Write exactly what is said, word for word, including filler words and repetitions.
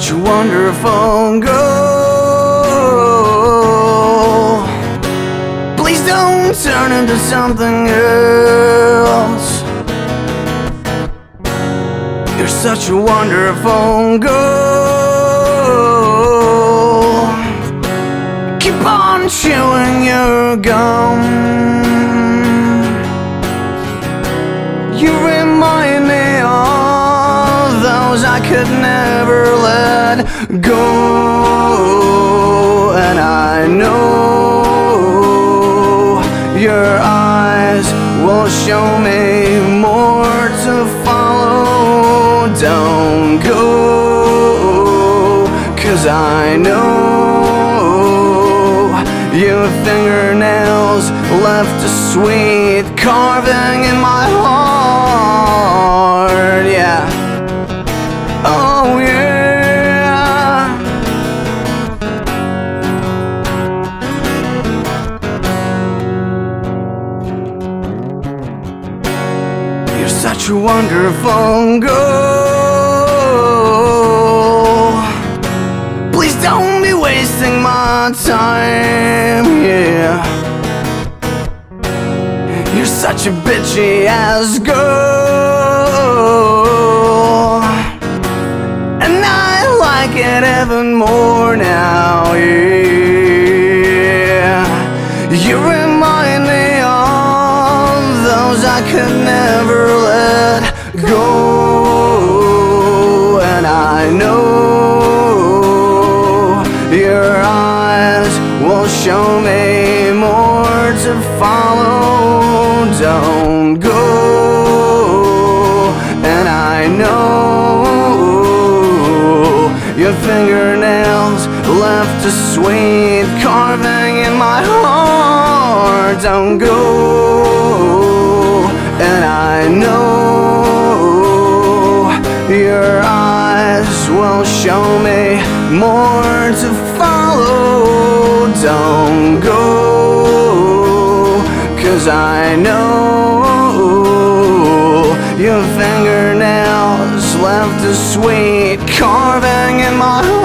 such a wonderful girl. Please don't turn into something else. You're such a wonderful girl. Keep on chewing your gum. You remind me of those I could never let go. And I know your eyes will show me more to follow. Don't go, 'cause I know your fingernails left a sweet carving in my heart. Yeah. Oh yeah. You're such a wonderful girl. Please don't be wasting my time. Yeah. You're such a bitchy ass girl, and I like it even more now. Yeah. You remind me of those I could never let go. And I know your eyes will show me more to follow. Don't go, and I know your fingernails left a sweet carving in my heart. Don't go, and I know your eyes will show me more to follow. Don't go, 'cause I know your fingernails left a sweet carving in my heart.